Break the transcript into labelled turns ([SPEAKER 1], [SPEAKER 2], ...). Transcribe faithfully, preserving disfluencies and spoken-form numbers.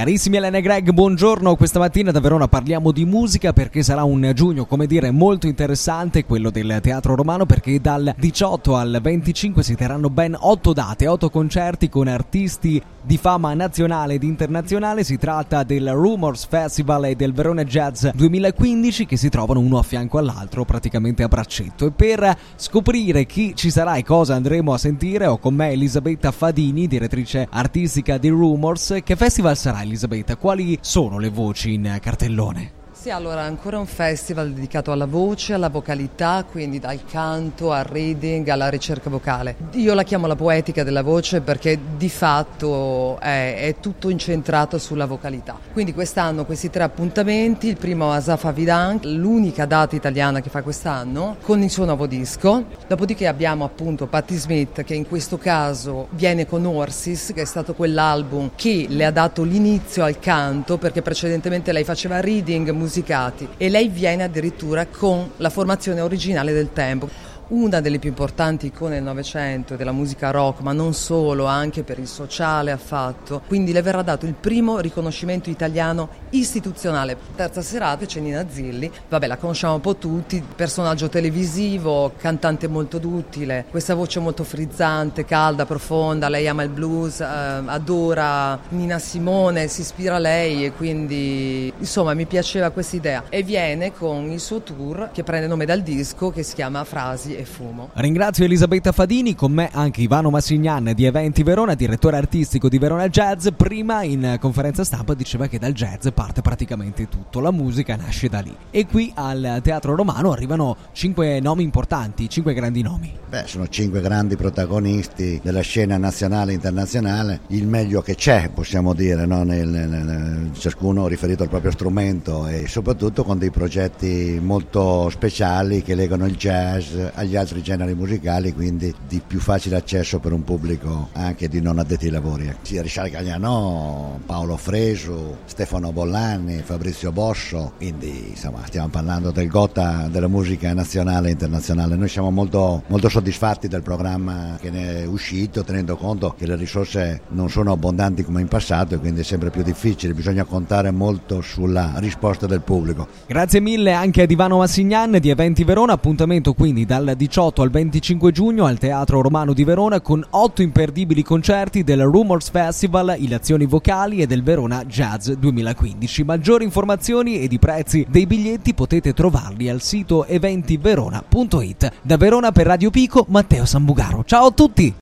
[SPEAKER 1] Carissimi Elena e Greg, buongiorno. Questa mattina da Verona parliamo di musica perché sarà un giugno, come dire, molto interessante, quello del Teatro Romano, perché dal diciotto al venticinque si terranno ben otto date, otto concerti con artisti di fama nazionale ed internazionale. Si tratta del Rumors Festival e del Verona Jazz duemilaquindici, che si trovano uno a fianco all'altro, praticamente a braccetto. E per scoprire chi ci sarà e cosa andremo a sentire ho con me Elisabetta Fadini, direttrice artistica di Rumors. Che festival sarà, Elisabetta? Quali sono le voci in cartellone?
[SPEAKER 2] Sì, allora ancora un festival dedicato alla voce, alla vocalità, quindi dal canto al reading, alla ricerca vocale. Io la chiamo la poetica della voce perché di fatto è, è tutto incentrato sulla vocalità. Quindi quest'anno questi tre appuntamenti, il primo a Asaf Avidan, l'unica data italiana che fa quest'anno, con il suo nuovo disco. Dopodiché abbiamo appunto Patti Smith, che in questo caso viene con Orsis, che è stato quell'album che le ha dato l'inizio al canto, perché precedentemente lei faceva reading, musicati, e lei viene addirittura con la formazione originale del tempo. Una delle più importanti icone del Novecento della musica rock, ma non solo, anche per il sociale ha fatto. Quindi le verrà dato il primo riconoscimento italiano istituzionale. Terza serata c'è Nina Zilli, vabbè, la conosciamo un po' tutti, personaggio televisivo, cantante molto duttile, questa voce molto frizzante, calda, profonda. Lei ama il blues, eh, adora Nina Simone, si ispira a lei e quindi insomma mi piaceva questa idea. E viene con il suo tour che prende nome dal disco, che si chiama Frasi e Fumo.
[SPEAKER 1] Ringrazio Elisabetta Fadini, con me anche Ivano Massignan di Eventi Verona, direttore artistico di Verona Jazz. Prima in conferenza stampa diceva che dal jazz parte praticamente tutto, la musica nasce da lì. E qui al Teatro Romano arrivano cinque nomi importanti, cinque grandi nomi.
[SPEAKER 3] Beh, sono cinque grandi protagonisti della scena nazionale e internazionale, il meglio che c'è, possiamo dire, no? nel, nel, ciascuno riferito al proprio strumento e soprattutto con dei progetti molto speciali che legano il jazz agli altri generi musicali, quindi di più facile accesso per un pubblico anche di non addetti ai lavori. Sia Richard Gaglianò, Paolo Fresu, Stefano Bollani, Fabrizio Bosso, quindi insomma stiamo parlando del Gotha della musica nazionale e internazionale. Noi siamo molto, molto soddisfatti del programma che ne è uscito, tenendo conto che le risorse non sono abbondanti come in passato e quindi è sempre più difficile, bisogna contare molto sulla risposta del pubblico.
[SPEAKER 1] Grazie mille anche ad Ivano Massignan di Eventi Verona, appuntamento quindi dal diciotto al venticinque giugno al Teatro Romano di Verona con otto imperdibili concerti del Rumors Festival, Illazioni vocali e del Verona Jazz duemilaquindici. Maggiori informazioni ed i prezzi dei biglietti potete trovarli al sito eventi verona punto it. Da Verona per Radio Pico, Matteo Sambugaro. Ciao a tutti!